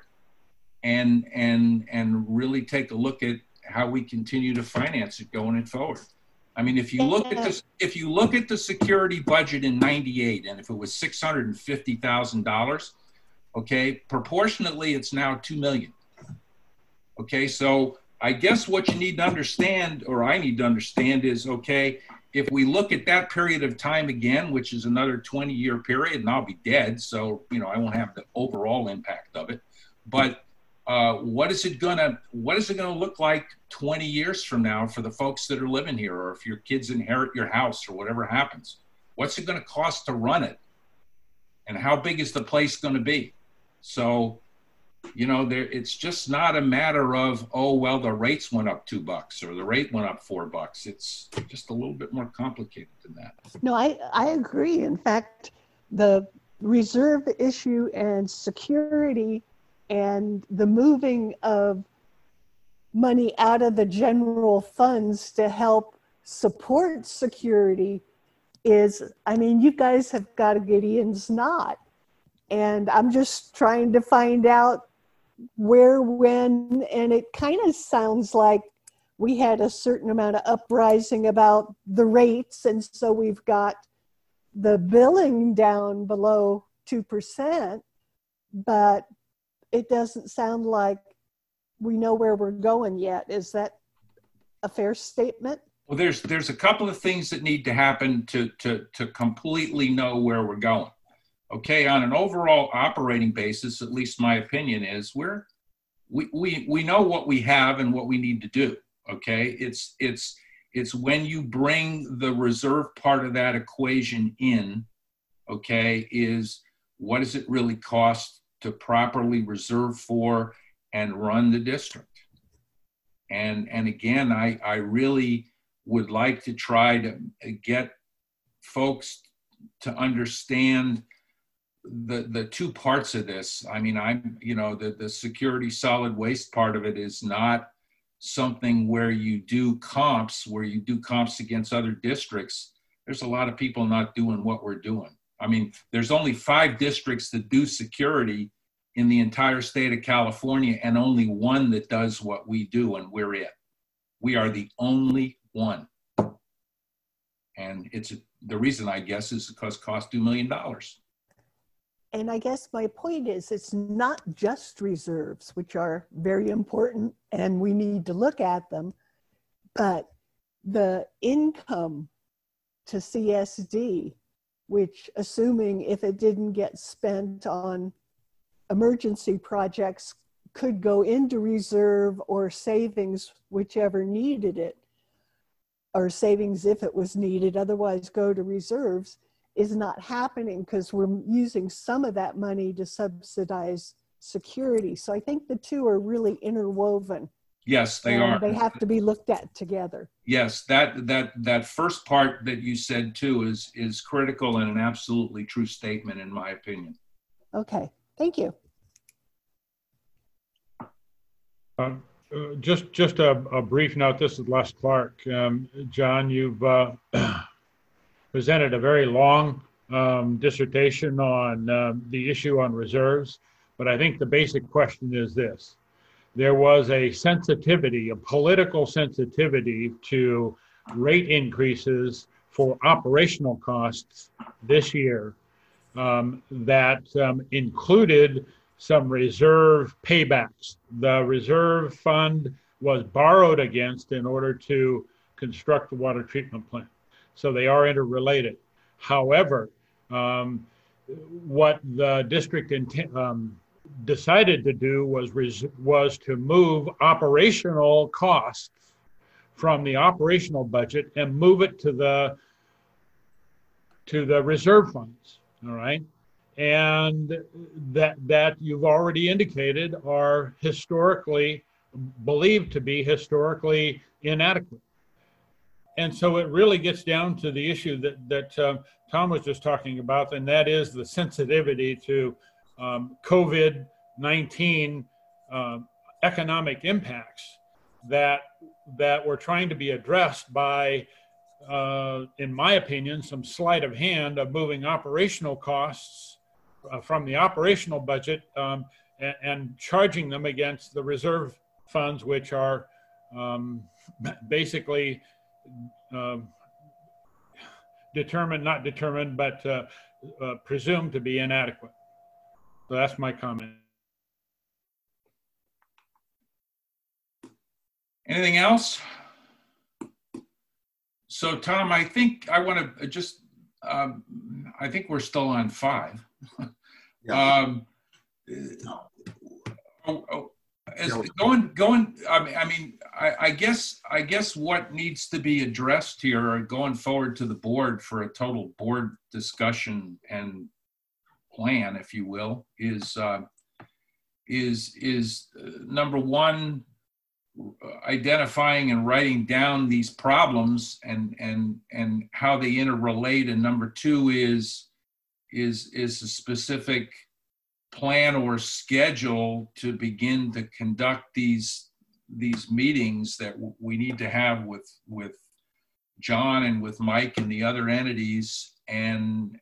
Speaker 1: and really take a look at how we continue to finance it going forward. I mean, if you look at the security budget in '98, and if it was $650,000, okay, proportionately it's now $2 million. Okay, so I guess what you need to understand, or I need to understand, is, okay, if we look at that period of time again, which is another 20-year period, and I'll be dead, so I won't have the overall impact of it. But what is it gonna look like 20 years from now for the folks that are living here, or if your kids inherit your house or whatever happens? What's it gonna cost to run it? And how big is the place gonna be? So, it's just not a matter of, oh, well, the rates went up $2 or the rate went up $4. It's just a little bit more complicated than that.
Speaker 10: No, I agree. In fact, the reserve issue and security and the moving of money out of the general funds to help support security is, you guys have got a Gideon's knot. And I'm just trying to find out where, when, and it kind of sounds like we had a certain amount of uprising about the rates. And so we've got the billing down below 2%, but it doesn't sound like we know where we're going yet. Is that a fair statement?
Speaker 1: Well, there's a couple of things that need to happen to completely know where we're going. Okay, on an overall operating basis, at least my opinion is, we know what we have and what we need to do. Okay, it's when you bring the reserve part of that equation in, okay, is what does it really cost to properly reserve for and run the district? And again, I really would like to try to get folks to understand the 2 parts of this. I mean, the security solid waste part of it is not something where you do comps against other districts. There's a lot of people not doing what we're doing. I mean, there's only 5 districts that do security in the entire state of California, and only 1 that does what we do, and we're it. We are the only one. And the reason, I guess, is because it costs $2 million.
Speaker 10: And I guess my point is, it's not just reserves, which are very important and we need to look at them, but the income to CSD which, assuming if it didn't get spent on emergency projects, could go into reserve or savings, whichever needed it, or savings if it was needed, otherwise go to reserves, is not happening because we're using some of that money to subsidize security. So I think the two are really interwoven.
Speaker 1: Yes, they
Speaker 10: and
Speaker 1: are.
Speaker 10: They have to be looked at together.
Speaker 1: Yes, that first part that you said too is critical and an absolutely true statement in my opinion.
Speaker 10: Okay, thank you.
Speaker 5: Just a brief note. This is Les Clark. John, you've presented a very long dissertation on the issue on reserves, but I think the basic question is this. There was a sensitivity, a political sensitivity to rate increases for operational costs this year that included some reserve paybacks. The reserve fund was borrowed against in order to construct the water treatment plant. So they are interrelated. However, what the district decided to do was to move operational costs from the operational budget and move it to the reserve funds. All right. And that you've already indicated are historically believed to be historically inadequate. And so it really gets down to the issue that Tom was just talking about, and that is the sensitivity to COVID-19 economic impacts that were trying to be addressed by, in my opinion, some sleight of hand of moving operational costs from the operational budget and charging them against the reserve funds, which are basically not determined, but presumed to be inadequate. So that's my comment.
Speaker 1: Anything else? So Tom, I think I want to just, I think we're still on 5.
Speaker 11: Yeah.
Speaker 1: I guess what needs to be addressed here, or going forward to the board for a total board discussion and plan, if you will, is number one, identifying and writing down these problems and how they interrelate, and number two is a specific plan or schedule to begin to conduct these meetings that we need to have with John and with Mike and the other entities and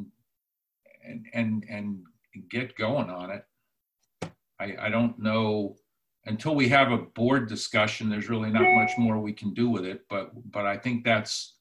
Speaker 1: get going on it. I don't know, until we have a board discussion, there's really not much more we can do with it, but I think that's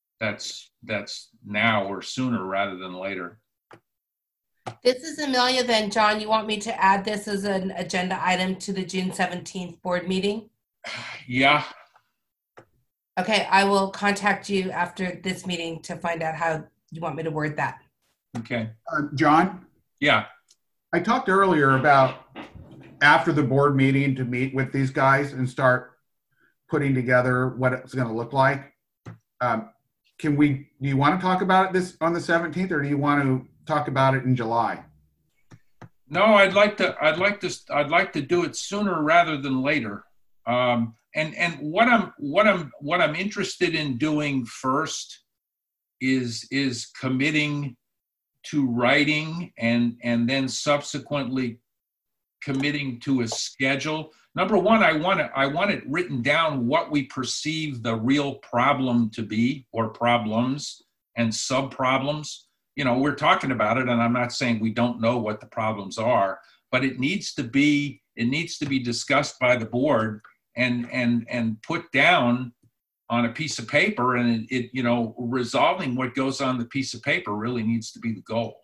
Speaker 1: now or sooner rather than later.
Speaker 2: This is Amelia. Then, John, you want me to add this as an agenda item to the June 17th board meeting?
Speaker 1: Yeah.
Speaker 2: Okay, I will contact you after this meeting to find out how you want me to word that.
Speaker 1: Okay.
Speaker 3: John?
Speaker 1: Yeah.
Speaker 3: I talked earlier about after the board meeting to meet with these guys and start putting together what it's going to look like. Do you want to talk about this on the 17th, or do you want to talk about it in July?
Speaker 1: No, I'd like to do it sooner rather than later. And what I'm interested in doing first is committing to writing and then subsequently committing to a schedule. Number one, I want it written down what we perceive the real problem to be, or problems and sub-problems. You know, we're talking about it, and I'm not saying we don't know what the problems are, but it needs to be discussed by the board and put down on a piece of paper, and it resolving what goes on the piece of paper really needs to be the goal.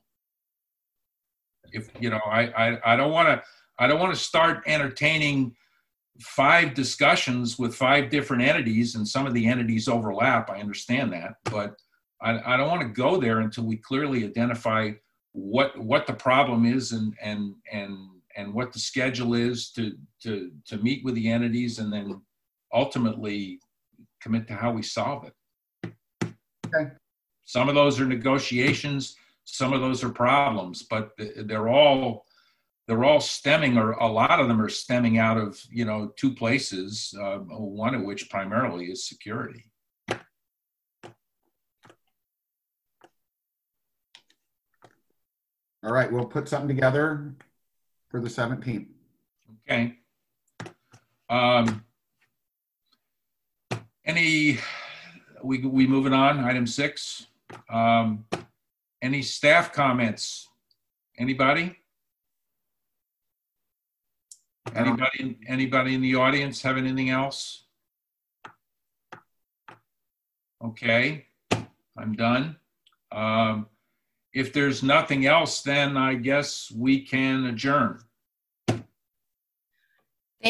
Speaker 1: If I don't want to start entertaining 5 discussions with 5 different entities, and some of the entities overlap. I understand that, but I don't want to go there until we clearly identify what the problem is and what the schedule is to meet with the entities, and then ultimately commit to how we solve it.
Speaker 3: Okay.
Speaker 1: Some of those are negotiations, some of those are problems, but they're all stemming, or a lot of them are stemming out of, two places, one of which primarily is security.
Speaker 3: All right, we'll put something together for the 17th.
Speaker 1: Okay. We moving on, item 6. Any staff comments? Anybody in the audience have anything else? Okay, I'm done. If there's nothing else, then I guess we can adjourn.